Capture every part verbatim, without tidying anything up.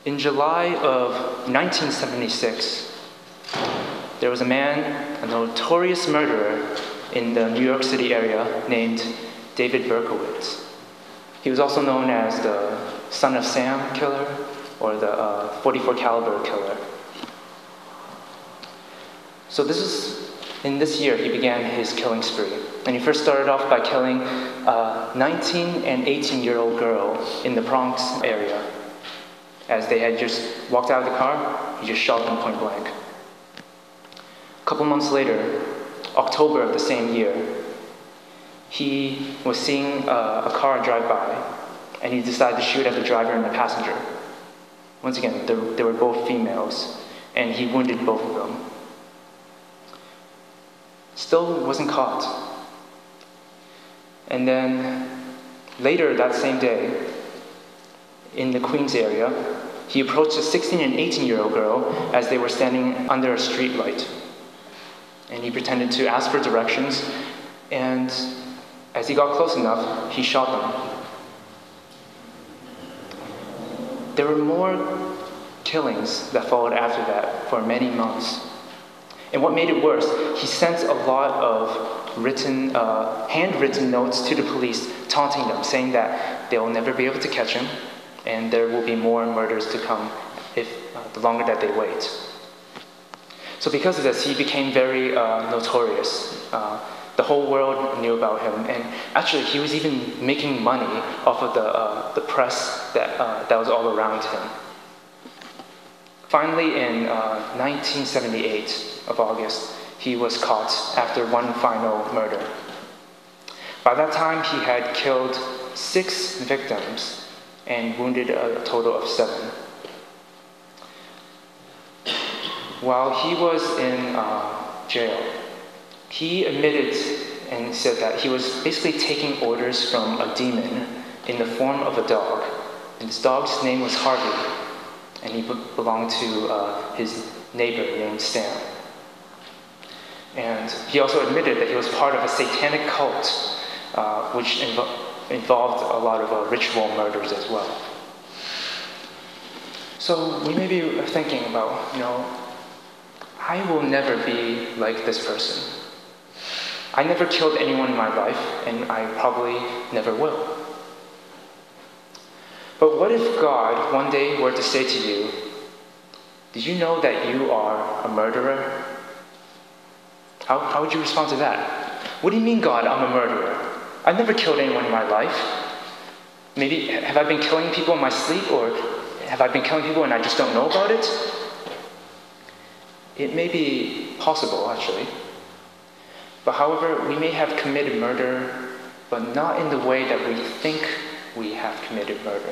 In July of nineteen seventy-six, there was a man, a notorious murderer in the New York City area named David Berkowitz. He was also known as the Son of Sam killer or the uh, forty-four caliber killer. So this is, in this year, he began his killing spree. And he first started off by killing a nineteen and eighteen-year-old girl in the Bronx area. As they had just walked out of the car, he just shot them point blank. A couple months later, October of the same year, he was seeing a, a car drive by, and he decided to shoot at the driver and the passenger. Once again, they, they were both females, and he wounded both of them. Still wasn't caught. And then later that same day, in the Queens area, he approached a sixteen and eighteen-year-old girl as they were standing under a street light. And he pretended to ask for directions, and as he got close enough, he shot them. There were more killings that followed after that for many months. And what made it worse, he sent a lot of written, uh, handwritten notes to the police taunting them, saying that they will never be able to catch him, and there will be more murders to come if uh, the longer that they wait. So because of this, he became very uh, notorious. Uh, the whole world knew about him, and actually he was even making money off of the, uh, the press that, uh, that was all around him. Finally, in uh, nineteen seventy-eight of August, he was caught after one final murder. By that time, he had killed six victims and wounded a total of seven. While he was in uh, jail, he admitted and said that he was basically taking orders from a demon in the form of a dog. And this dog's name was Harvey, and he be- belonged to uh, his neighbor named Sam. And he also admitted that he was part of a satanic cult, uh, which invo- involved a lot of uh, ritual murders as well. So we may be thinking about, you know, I will never be like this person. I never killed anyone in my life, and I probably never will. But what if God one day were to say to you, did you know that you are a murderer? How, how would you respond to that? What do you mean, God, I'm a murderer? I've never killed anyone in my life. Maybe, have I been killing people in my sleep, or have I been killing people and I just don't know about it? It may be possible, actually. But however, we may have committed murder, but not in the way that we think we have committed murder.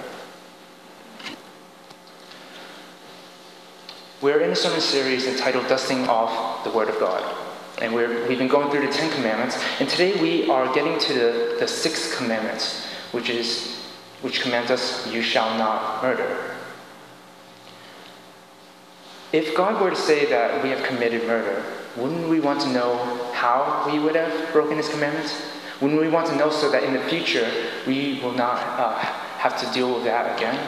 We're in a sermon series entitled Dusting Off the Word of God. And we're, we've been going through the Ten Commandments, and today we are getting to the, the Sixth Commandment, which is which commands us, you shall not murder. If God were to say that we have committed murder, wouldn't we want to know how we would have broken his commandments? Wouldn't we want to know so that in the future we will not uh, have to deal with that again?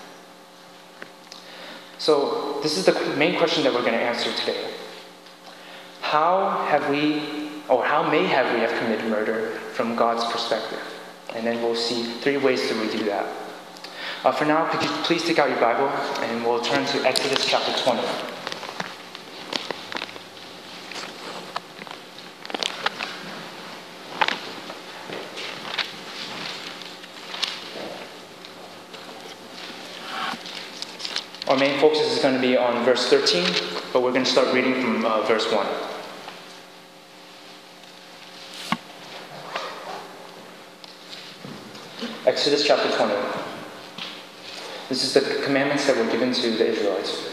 So this is the main question that we're going to answer today. How have we, or how may have we have committed murder from God's perspective? And then we'll see three ways that we do that. Uh, for now, could you please take out your Bible, and we'll turn to Exodus chapter twenty. Our main focus is going to be on verse thirteen, but we're going to start reading from uh, verse one. Exodus chapter twenty. This is the commandments that were given to the Israelites.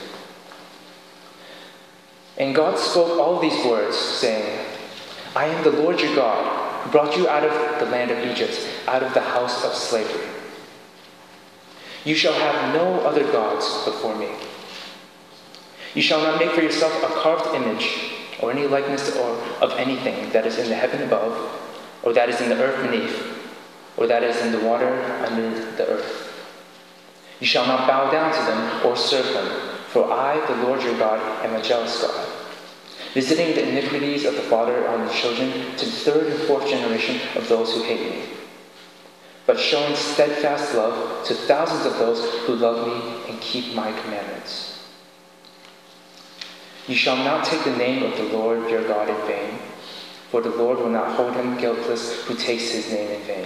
And God spoke all these words, saying, I am the Lord your God, who brought you out of the land of Egypt, out of the house of slavery. You shall have no other gods before me. You shall not make for yourself a carved image, or any likeness or of anything that is in the heaven above, or that is in the earth beneath, or that is in the water under the earth. You shall not bow down to them or serve them, for I, the Lord your God, am a jealous God, visiting the iniquities of the father on the children to the third and fourth generation of those who hate me, but showing steadfast love to thousands of those who love me and keep my commandments. You shall not take the name of the Lord your God in vain, for the Lord will not hold him guiltless who takes his name in vain.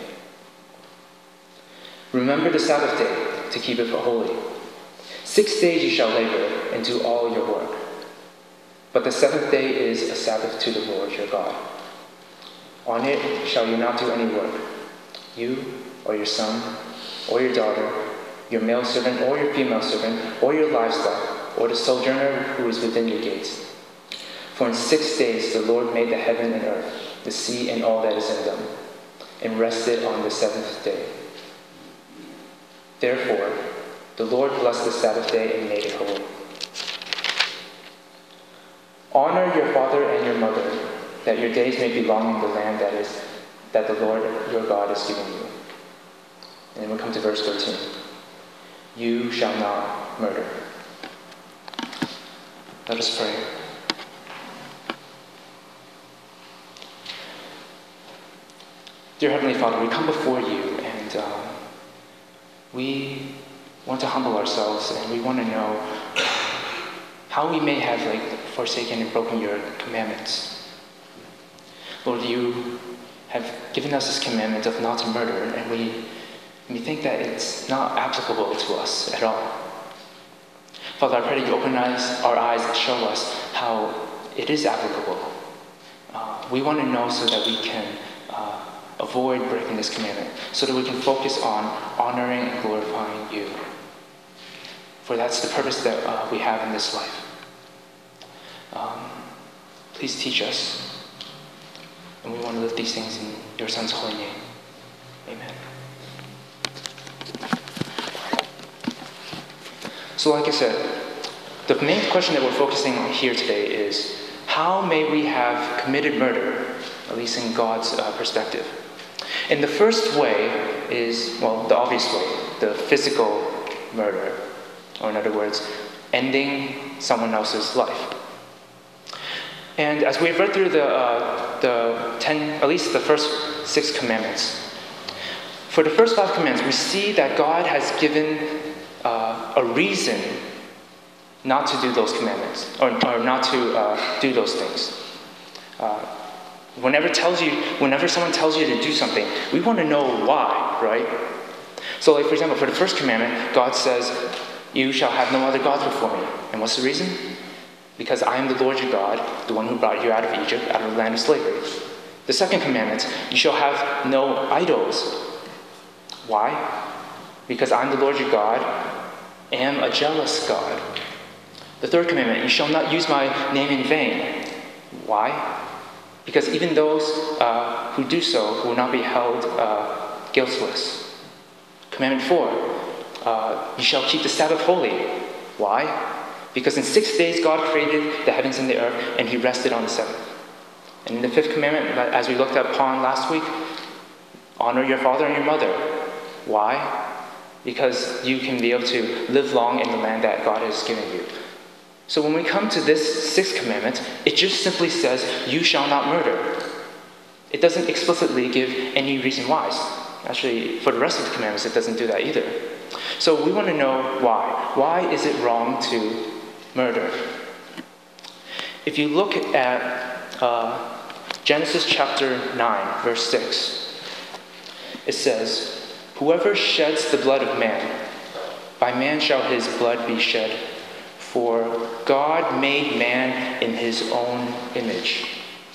Remember the Sabbath day to keep it holy. Six days you shall labor and do all your work. But the seventh day is a Sabbath to the Lord your God. On it shall you not do any work, you or your son or your daughter, your male servant or your female servant, or your livestock, or the sojourner who is within your gates. For in six days the Lord made the heaven and earth, the sea and all that is in them, and rested on the seventh day. Therefore, the Lord blessed the Sabbath day and made it holy. Honor your father and your mother, that your days may be long in the land that is that the Lord your God is giving you. And then we come to verse thirteen. You shall not murder. Let us pray. Dear Heavenly Father, we come before you and uh, we want to humble ourselves, and we want to know how we may have like forsaken and broken your commandments. Lord, you have given us this commandment of not to murder, and we we think that it's not applicable to us at all. Father, I pray that you open eyes, our eyes and show us how it is applicable. Uh, we want to know so that we can uh, avoid breaking this commandment, so that we can focus on honoring and glorifying you. For that's the purpose that uh, we have in this life. Um, please teach us. And we want to live these things in your Son's holy name. Amen. So like I said, the main question that we're focusing on here today is, how may we have committed murder, at least in God's uh, perspective? And the first way is, well, the obvious way, the physical murder, or in other words, ending someone else's life. And as we've read through the uh, the ten, at least the first six commandments, for the first five commandments, we see that God has given uh, a reason not to do those commandments, or, or not to uh, do those things. Uh, whenever tells you, whenever someone tells you to do something, we want to know why, right? So, like for example, for the first commandment, God says, "You shall have no other gods before me." And what's the reason? Because I am the Lord your God, the one who brought you out of Egypt, out of the land of slavery. The second commandment, you shall have no idols. Why? Because I'm the Lord your God, am a jealous God. The third commandment, you shall not use my name in vain. Why? Because even those uh, who do so will not be held uh, guiltless. Commandment four, uh, you shall keep the Sabbath holy. Why? Because in six days God created the heavens and the earth, and he rested on the seventh. And in the fifth commandment, as we looked upon last week, honor your father and your mother. Why? Because you can be able to live long in the land that God has given you. So when we come to this sixth commandment, it just simply says, you shall not murder. It doesn't explicitly give any reason why. Actually, for the rest of the commandments, it doesn't do that either. So we want to know why. Why is it wrong to murder? If you look at uh, Genesis chapter nine, verse six, it says, "Whoever sheds the blood of man, by man shall his blood be shed. For God made man in his own image."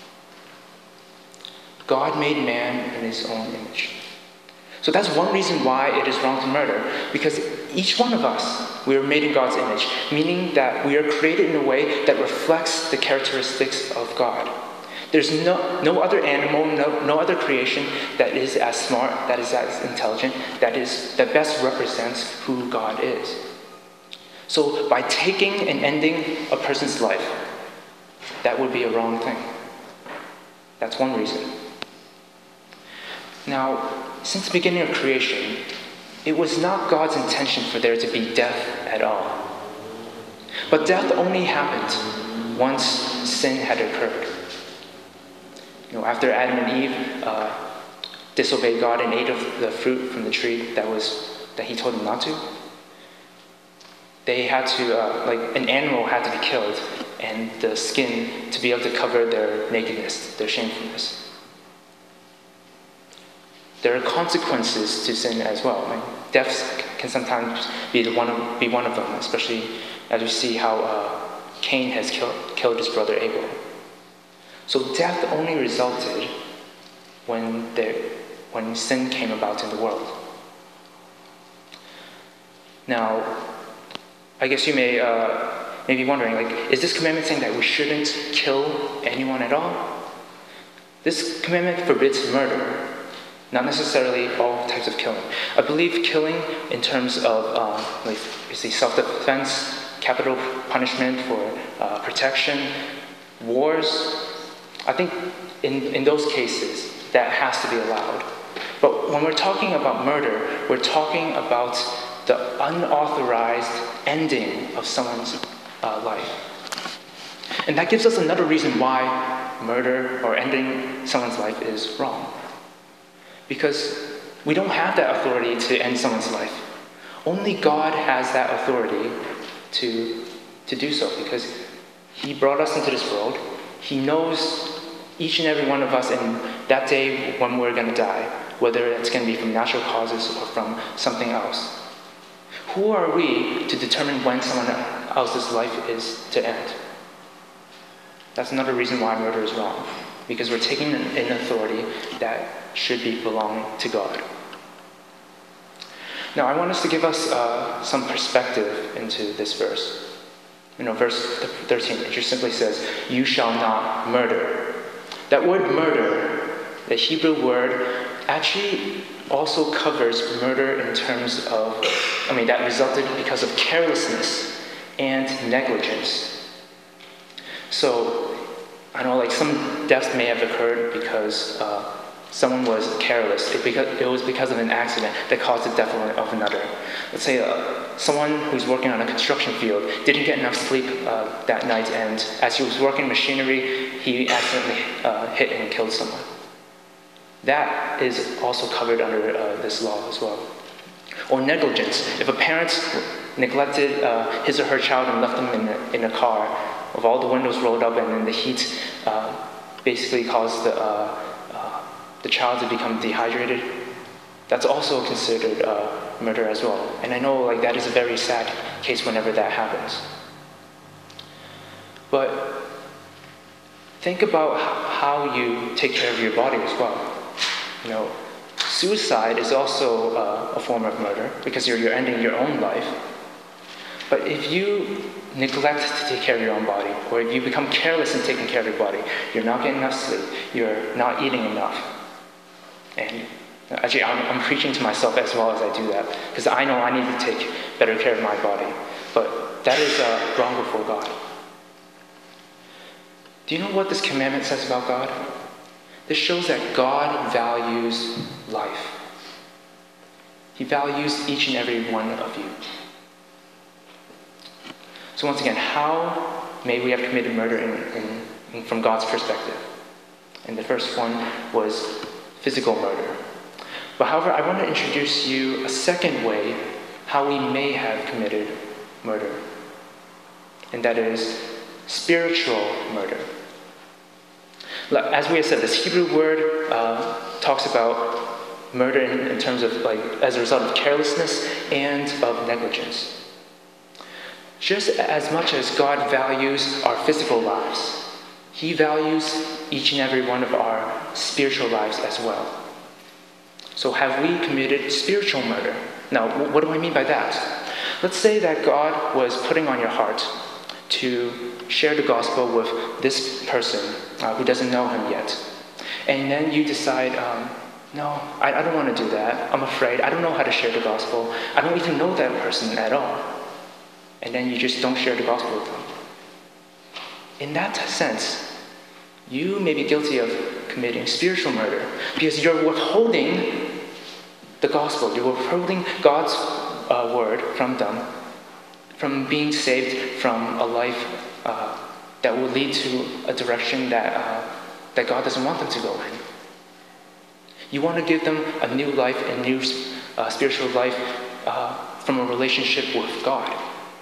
God made man in his own image. So that's one reason why it is wrong to murder, because each one of us, we are made in God's image, meaning that we are created in a way that reflects the characteristics of God. There's no, no other animal, no, no other creation that is as smart, that is as intelligent, that is that best represents who God is. So by taking and ending a person's life, that would be a wrong thing. That's one reason. Now, since the beginning of creation, It was not God's intention for there to be death at all. But death only happened once sin had occurred. You know, after Adam and Eve uh, disobeyed God and ate of the fruit from the tree that was that He told them not to, they had to, uh, like an animal had to be killed, and the skin to be able to cover their nakedness, their shamefulness. There are consequences to sin as well. I mean, death can sometimes be the one of, be one of them, especially as we see how uh, Cain has killed, killed his brother Abel. So death only resulted when there, when sin came about in the world. Now, I guess you may uh, may be wondering, like, is this commandment saying that we shouldn't kill anyone at all? This commandment forbids murder, not necessarily all types of killing. I believe killing in terms of um, like, is the self-defense, capital punishment for uh, protection, wars. I think in, in those cases, that has to be allowed. But when we're talking about murder, we're talking about the unauthorized ending of someone's uh, life. And that gives us another reason why murder or ending someone's life is wrong. Because we don't have that authority to end someone's life. Only God has that authority to, to do so, because He brought us into this world. He knows each and every one of us and that day when we're going to die, whether it's going to be from natural causes or from something else. Who are we to determine when someone else's life is to end? That's another reason why murder is wrong, because we're taking an authority that should be belonging to God. Now, I want us to give us uh, some perspective into this verse. You know, verse thirteen, it just simply says, "You shall not murder." That word murder, the Hebrew word, actually also covers murder in terms of, I mean, that resulted because of carelessness and negligence. So, I know like some deaths may have occurred because uh, someone was careless. It, because, it was because of an accident that caused the death of another. Let's say uh, someone who's working on a construction field didn't get enough sleep uh, that night, and as he was working machinery, he accidentally uh, hit and killed someone. That is also covered under uh, this law as well. Or negligence. If a parent neglected uh, his or her child and left them in a, in a car with all the windows rolled up, and then the heat uh, basically caused the, uh, uh, the child to become dehydrated, that's also considered uh, murder as well. And I know like that is a very sad case whenever that happens. But think about how you take care of your body as well. You know, suicide is also uh, a form of murder because you're, you're ending your own life. But if you neglect to take care of your own body, or if you become careless in taking care of your body, you're not getting enough sleep, you're not eating enough. And actually, I'm, I'm preaching to myself as well as I do that, because I know I need to take better care of my body. But that is uh, wrong before God. Do you know what this commandment says about God? This shows that God values life. He values each and every one of you. So once again, how may we have committed murder in, in, in, from God's perspective? And the first one was physical murder. But however, I want to introduce you a second way how we may have committed murder. And that is spiritual murder. As we have said, this Hebrew word uh, talks about murder in, in terms of like as a result of carelessness and of negligence. Just as much as God values our physical lives, He values each and every one of our spiritual lives as well. So have we committed spiritual murder? Now, what do I mean by that? Let's say that God was putting on your heart to share the gospel with this person uh, who doesn't know Him yet. And then you decide, um, no, I, I don't want to do that. I'm afraid. I don't know how to share the gospel. I don't even know that person at all. And then you just don't share the gospel with them. In that sense, you may be guilty of committing spiritual murder because you're withholding the gospel. You're withholding God's uh, word from them, from being saved from a life uh, that will lead to a direction that, uh, that God doesn't want them to go in. You want to give them a new life, a new uh, spiritual life uh, from a relationship with God.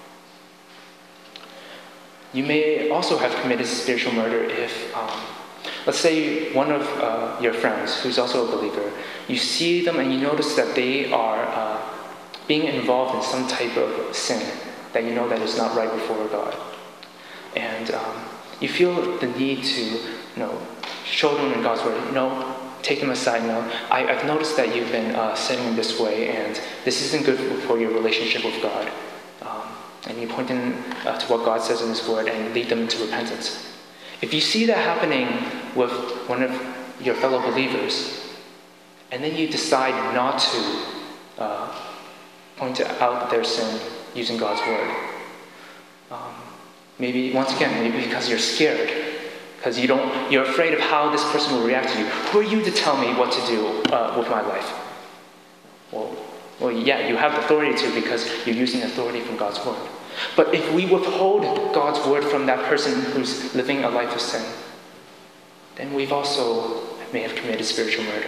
You may also have committed spiritual murder if, um, let's say, one of uh, your friends, who's also a believer, you see them and you notice that they are uh, being involved in some type of sin that you know that is not right before God. And um, you feel the need to, you know, show them in God's word. No, take them aside. No, I, I've noticed that you've been uh, sinning in this way, and this isn't good for your relationship with God. Um, and you point them uh, to what God says in His word and lead them into repentance. If you see that happening with one of your fellow believers, and then you decide not to uh, point out their sin using God's word, um, maybe, once again, maybe because you're scared, because you don't, you're afraid of how this person will react to you. Who are you to tell me what to do uh, with my life? Well, well, yeah, you have authority to because you're using authority from God's word. But if we withhold God's word from that person who's living a life of sin, then we've also may have committed spiritual murder.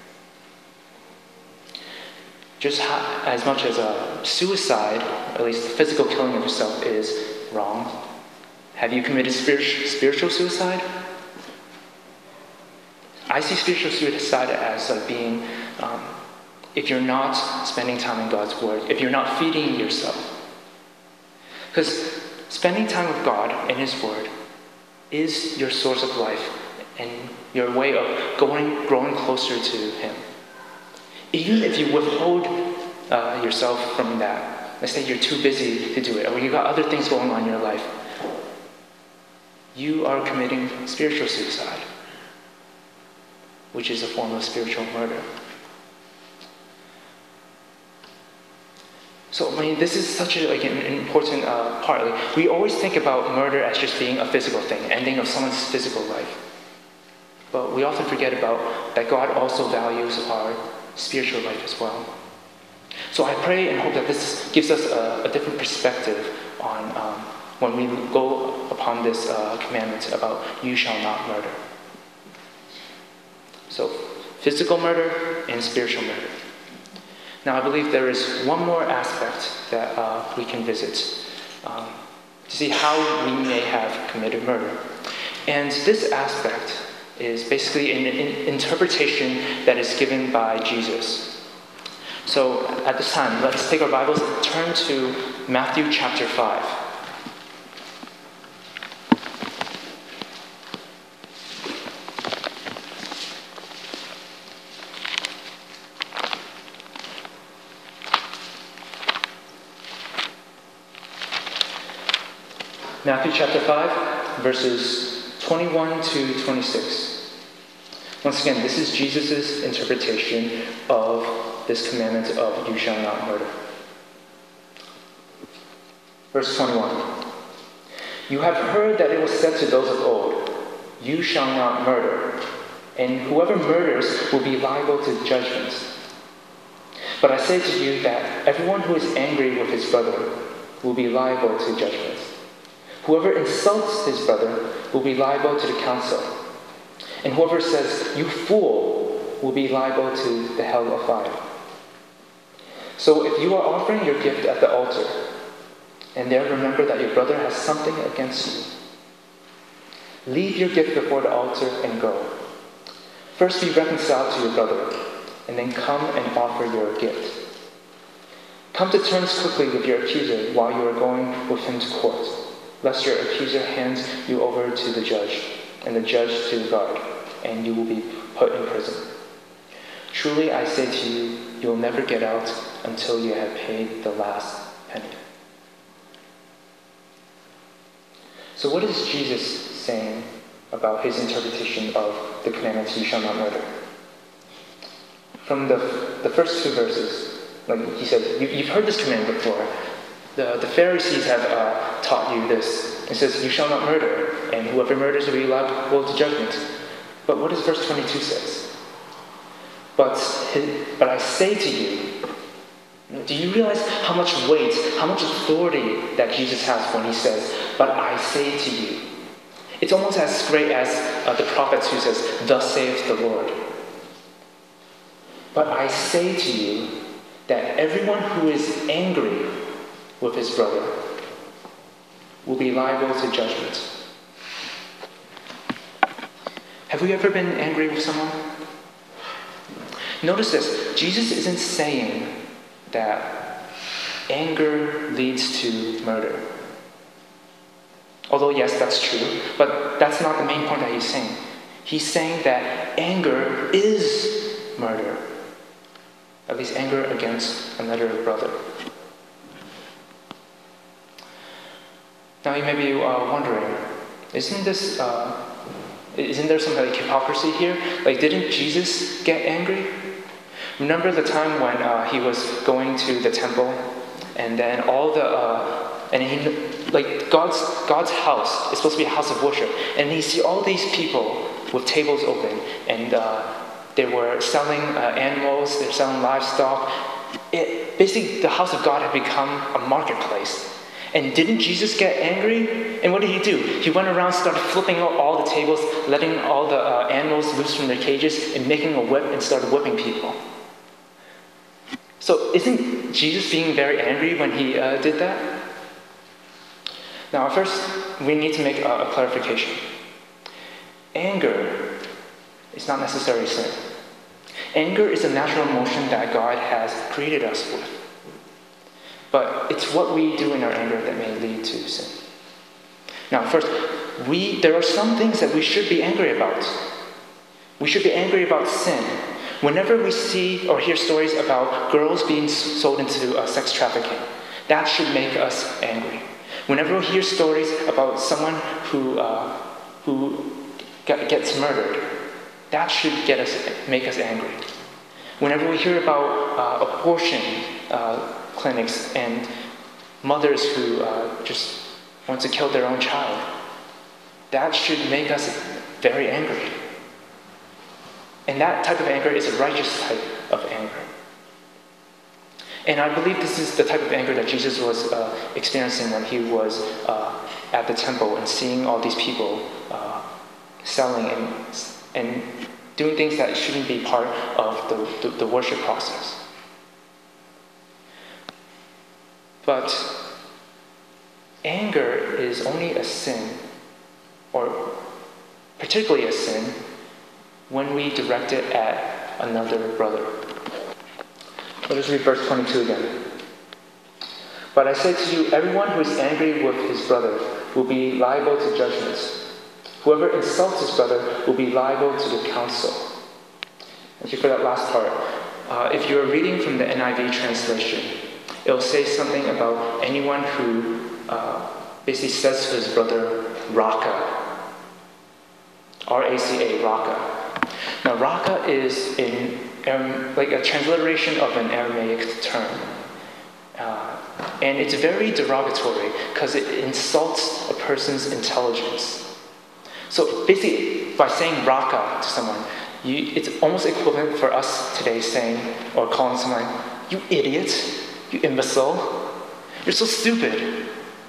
Just ha- as much as a suicide, at least the physical killing of yourself, is wrong, have you committed spiritual, spiritual suicide? I see spiritual suicide as like being, um, if you're not spending time in God's word, if you're not feeding yourself. Because spending time with God and His word is your source of life and your way of going, growing closer to Him. Even if you withhold uh, yourself from that, let's say you're too busy to do it, or you've got other things going on in your life, you are committing spiritual suicide, which is a form of spiritual murder. So, I mean, this is such a, like, an, an important uh, part. Like, we always think about murder as just being a physical thing, ending of someone's physical life. But we often forget about that God also values our spiritual life as well. So I pray and hope that this gives us a, a different perspective on um, when we go upon this uh, commandment about you shall not murder. So, physical murder and spiritual murder. Now, I believe there is one more aspect that uh, we can visit um, to see how we may have committed murder. And this aspect is basically an, an interpretation that is given by Jesus. So, at this time, let's take our Bibles and turn to Matthew chapter five. Matthew chapter five, verses twenty-one to twenty-six. Once again, this is Jesus' interpretation of this commandment of you shall not murder. Verse twenty-one. You have heard that it was said to those of old, you shall not murder, and whoever murders will be liable to judgment. But I say to you that everyone who is angry with his brother will be liable to judgment. Whoever insults his brother will be liable to the council. And whoever says, you fool, will be liable to the hell of fire. So if you are offering your gift at the altar, and there remember that your brother has something against you, leave your gift before the altar and go. First be reconciled to your brother, and then come and offer your gift. Come to terms quickly with your accuser while you are going with him to court, lest your accuser hands you over to the judge, and the judge to the guard, and you will be put in prison. Truly I say to you, you will never get out until you have paid the last penny. So what is Jesus saying about his interpretation of the commandment, you shall not murder? From the, the first two verses, like he said, you, you've heard this command before. The, the Pharisees have uh, taught you this. It says, you shall not murder, and whoever murders will be liable to judgment. But what does verse twenty-two say? But, his, but I say to you, do you realize how much weight, how much authority that Jesus has when he says, but I say to you? It's almost as great as uh, the prophets who says, thus saith the Lord. But I say to you that everyone who is angry with his brother will be liable to judgment. Have you ever been angry with someone? Notice this. Jesus isn't saying that anger leads to murder. Although, yes, that's true, but that's not the main point that he's saying. He's saying that anger is murder. At least anger against another brother. Now you may be uh, wondering, isn't this, uh, isn't there some like hypocrisy here? Like, didn't Jesus get angry? Remember the time when uh, he was going to the temple, and then all the, uh, and he, like God's God's house is supposed to be a house of worship, and he see all these people with tables open, and uh, they were selling uh, animals, they're selling livestock. It, basically, the house of God had become a marketplace. And didn't Jesus get angry? And what did he do? He went around, started flipping out all the tables, letting all the uh, animals loose from their cages, and making a whip and started whipping people. So isn't Jesus being very angry when he uh, did that? Now, first, we need to make a, a clarification. Anger is not necessarily sin. Anger is a natural emotion that God has created us with. But it's what we do in our anger that may lead to sin. Now, first, we there are some things that we should be angry about. We should be angry about sin. Whenever we see or hear stories about girls being sold into uh, sex trafficking, that should make us angry. Whenever we hear stories about someone who uh, who get, gets murdered, that should get us make us angry. Whenever we hear about uh, abortion uh, clinics and mothers who uh, just want to kill their own child, that should make us very angry. And that type of anger is a righteous type of anger. And I believe this is the type of anger that Jesus was uh, experiencing when he was uh, at the temple and seeing all these people uh, selling and, and doing things that shouldn't be part of the, the, the worship process. But anger is only a sin, or particularly a sin, when we direct it at another brother. Let us read verse twenty-two again. But I say to you, everyone who is angry with his brother will be liable to judgment. Whoever insults his brother will be liable to the council. Thank you for that last part. Uh, if you're reading from the N I V translation, it will say something about anyone who uh, basically says to his brother, Raka. R A C A, Raka. Now, Raka is in um, like a transliteration of an Aramaic term. Uh, and it's very derogatory because it insults a person's intelligence. So basically, by saying Raka to someone, you, it's almost equivalent for us today saying, or calling someone, you idiot. You imbecile. You're so stupid.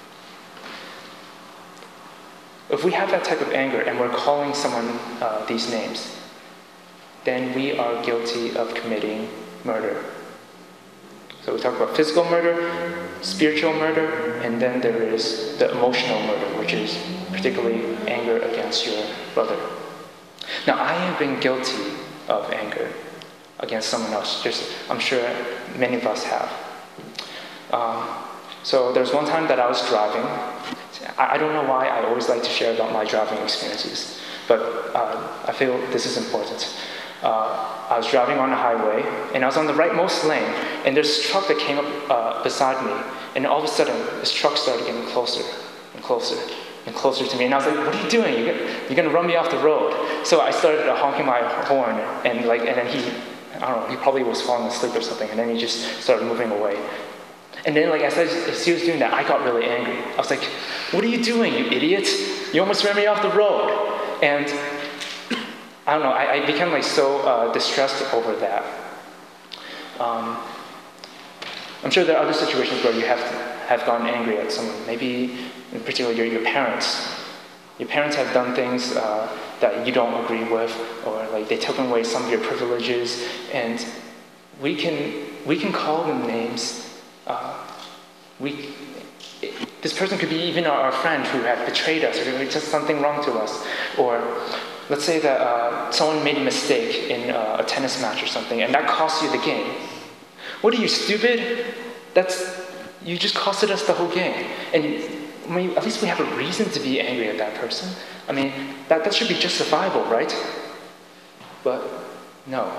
If we have that type of anger and we're calling someone uh, these names, then we are guilty of committing murder. So we talk about physical murder, spiritual murder, and then there is the emotional murder, which is particularly anger against your brother. Now, I have been guilty of anger against someone else. Just, I'm sure many of us have. Um, so there's one time that I was driving. I, I don't know why I always like to share about my driving experiences, but uh, I feel this is important. Uh, I was driving on the highway, and I was on the rightmost lane, and there's a truck that came up uh, beside me, and all of a sudden, this truck started getting closer and closer and closer to me, and I was like, what are you doing? You're gonna, you're gonna run me off the road. So I started uh, honking my horn, and like, and then he, I don't know, he probably was falling asleep or something, and then he just started moving away. And then, like, as, I, as he was doing that, I got really angry. I was like, what are you doing, you idiot? You almost ran me off the road. And I don't know, I, I became like so uh, distressed over that. Um, I'm sure there are other situations where you have to, have gotten angry at someone. Maybe in particular your, your parents. Your parents have done things uh, that you don't agree with, or like they took away some of your privileges, and we can we can call them names. Uh, we it, this person could be even our, our friend who had betrayed us, or did something wrong to us, or let's say that uh, someone made a mistake in uh, a tennis match or something, and that cost you the game. What are you, stupid? That's you just costed us the whole game, and. I mean, at least we have a reason to be angry at that person. I mean, that, that should be justifiable, right? But no.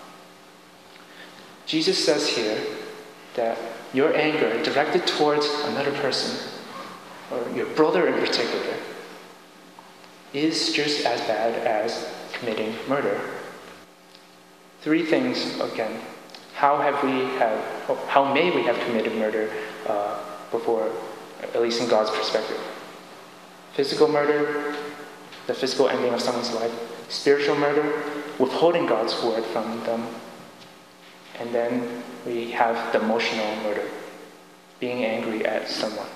Jesus says here that your anger directed towards another person, or your brother in particular, is just as bad as committing murder. Three things, again. How have we have, how may we have committed murder uh, before, at least in God's perspective? Physical murder, the physical ending of someone's life. Spiritual murder, withholding God's word from them. And then we have the emotional murder, being angry at someone.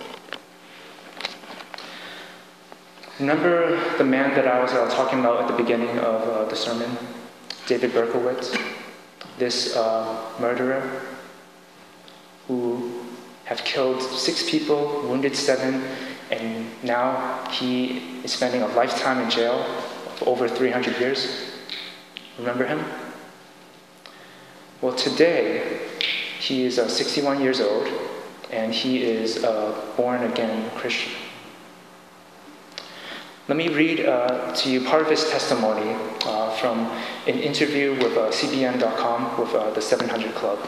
Remember the man that I was uh, talking about at the beginning of uh, the sermon? David Berkowitz? This uh, murderer who have killed six people, wounded seven, and now he is spending a lifetime in jail for over three hundred years. Remember him? Well, today, he is uh, sixty-one years old, and he is a born-again Christian. Let me read uh, to you part of his testimony uh, from an interview with uh, C B N dot com with uh, the seven hundred Club.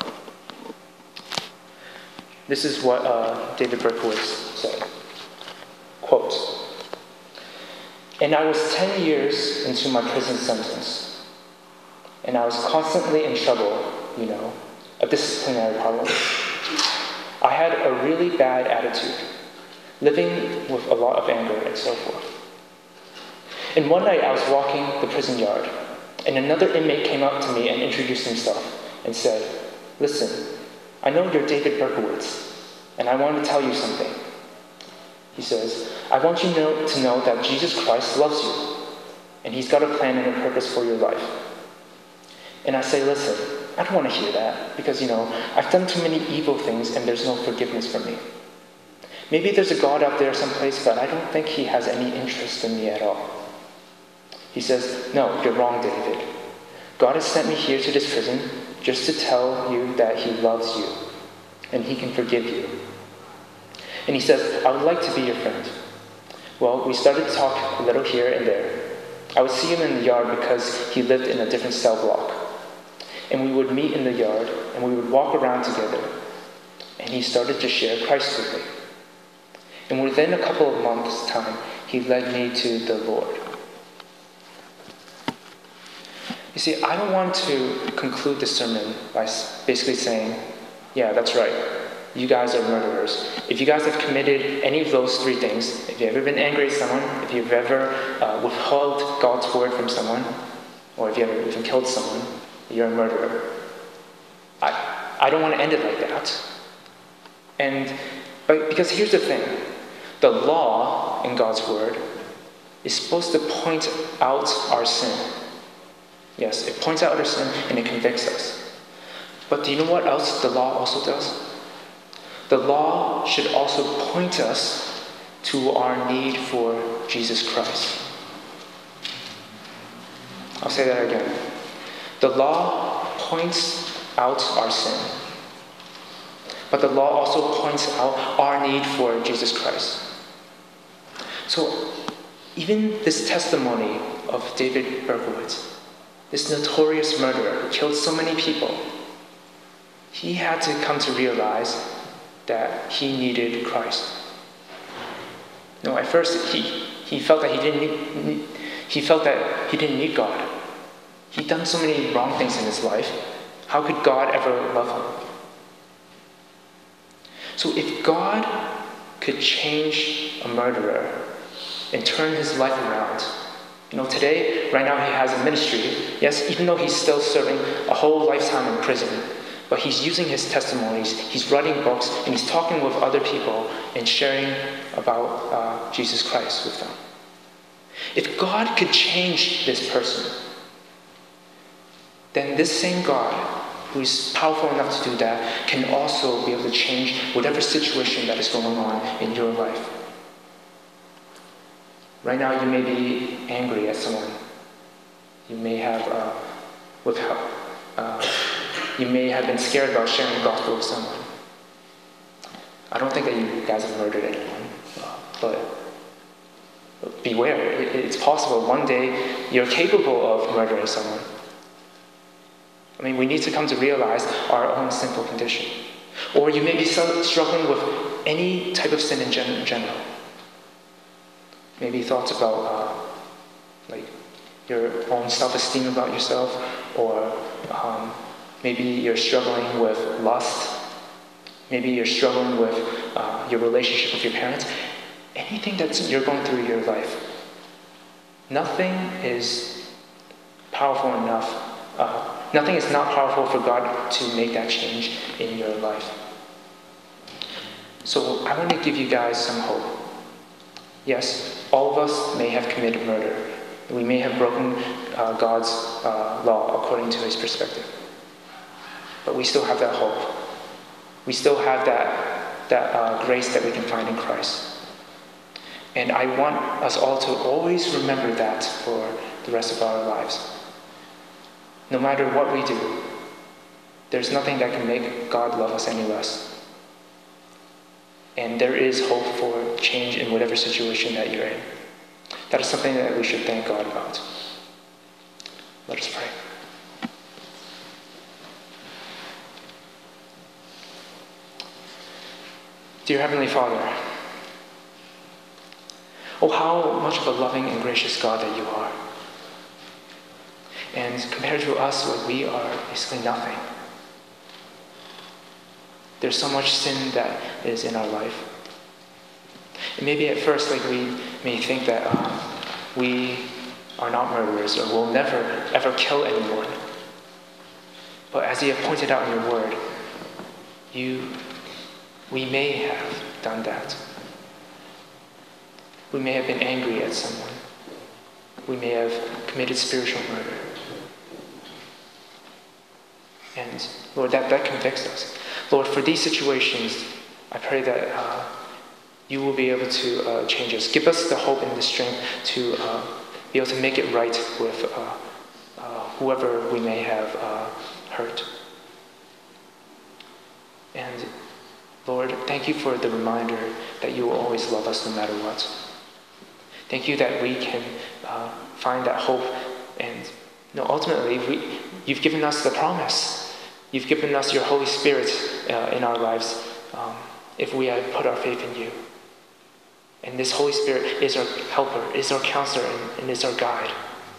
This is what uh, David Berkowitz said. Quote, "And I was ten years into my prison sentence, and I was constantly in trouble, you know, a disciplinary problem. I had a really bad attitude, living with a lot of anger and so forth. And one night I was walking the prison yard, and another inmate came up to me and introduced himself and said, 'Listen, I know you're David Berkowitz, and I want to tell you something.' He says, 'I want you know, to know that Jesus Christ loves you, and he's got a plan and a purpose for your life.' And I say, 'Listen, I don't want to hear that, because, you know, I've done too many evil things and there's no forgiveness for me. Maybe there's a God out there someplace, but I don't think he has any interest in me at all.' He says, 'No, you're wrong, David. God has sent me here to this prison just to tell you that he loves you and he can forgive you.' And he says, 'I would like to be your friend.' Well, we started to talk a little here and there. I would see him in the yard because he lived in a different cell block. And we would meet in the yard and we would walk around together. And he started to share Christ with me. And within a couple of months' time, he led me to the Lord." You see, I don't want to conclude the sermon by basically saying, yeah, that's right, you guys are murderers. If you guys have committed any of those three things, if you've ever been angry at someone, if you've ever uh, withheld God's word from someone, or if you ever even killed someone, you're a murderer. I, I don't want to end it like that. And but because here's the thing, the law in God's word is supposed to point out our sin. Yes, it points out our sin and it convicts us. But do you know what else the law also does? The law should also point us to our need for Jesus Christ. I'll say that again. The law points out our sin. But the law also points out our need for Jesus Christ. So even this testimony of David Berkowitz, this notorious murderer who killed so many people, he had to come to realize that he needed Christ. No, at first he, he felt that he didn't need, he felt that he didn't need God. He'd done so many wrong things in his life. How could God ever love him? So if God could change a murderer and turn his life around, You know, today, right now, he has a ministry. Yes, even though he's still serving a whole lifetime in prison, but he's using his testimonies, he's writing books, and he's talking with other people and sharing about uh, Jesus Christ with them. If God could change this person, then this same God, who is powerful enough to do that, can also be able to change whatever situation that is going on in your life. Right now, you may be angry at someone. You may have, uh, with, uh, you may have been scared about sharing the gospel with someone. I don't think that you guys have murdered anyone, uh, but beware. It, it's possible one day you're capable of murdering someone. I mean, we need to come to realize our own sinful condition. Or you may be struggling with any type of sin in gen- general. Maybe thoughts about uh, like your own self-esteem about yourself, or um, maybe you're struggling with lust. Maybe you're struggling with uh, your relationship with your parents. Anything that you're going through in your life, nothing is powerful enough. Uh, nothing is not powerful for God to make that change in your life. So I want to give you guys some hope. Yes, all of us may have committed murder. We may have broken uh, God's uh, law according to his perspective. But we still have that hope. We still have that, that uh, grace that we can find in Christ. And I want us all to always remember that for the rest of our lives. No matter what we do, there's nothing that can make God love us any less. And there is hope for change in whatever situation that you're in. That is something that we should thank God about. Let us pray. Dear Heavenly Father, oh, how much of a loving and gracious God that you are. And compared to us, like, we are basically nothing. There's so much sin that is in our life. And maybe at first, like, we may think that um, we are not murderers, or will never, ever kill anyone. But as you have pointed out in your word, you, we may have done that. We may have been angry at someone. We may have committed spiritual murder. And Lord, that, that convicts us. Lord, for these situations, I pray that uh, you will be able to uh, change us. Give us the hope and the strength to uh, be able to make it right with uh, uh, whoever we may have uh, hurt. And Lord, thank you for the reminder that you will always love us no matter what. Thank you that we can uh, find that hope. And you know, ultimately, we, you've given us the promise. You've given us your Holy Spirit uh, in our lives um, if we have put our faith in you. And this Holy Spirit is our helper, is our counselor, and, and is our guide.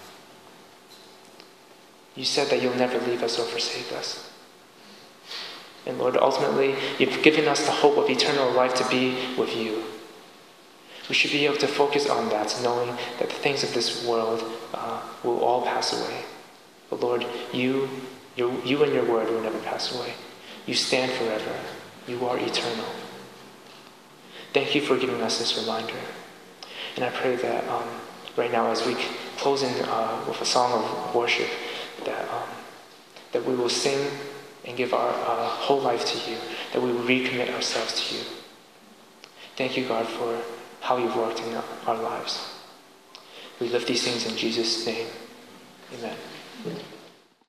You said that you'll never leave us or forsake us. And Lord, ultimately, you've given us the hope of eternal life to be with you. We should be able to focus on that, knowing that the things of this world uh, will all pass away. But Lord, you, you, you and your word will never pass away. You stand forever. You are eternal. Thank you for giving us this reminder. And I pray that um, right now, as we close in uh, with a song of worship, that um, that we will sing and give our uh, whole life to you, that we will recommit ourselves to you. Thank you, God, for how you've worked in our lives. We lift these things in Jesus' name.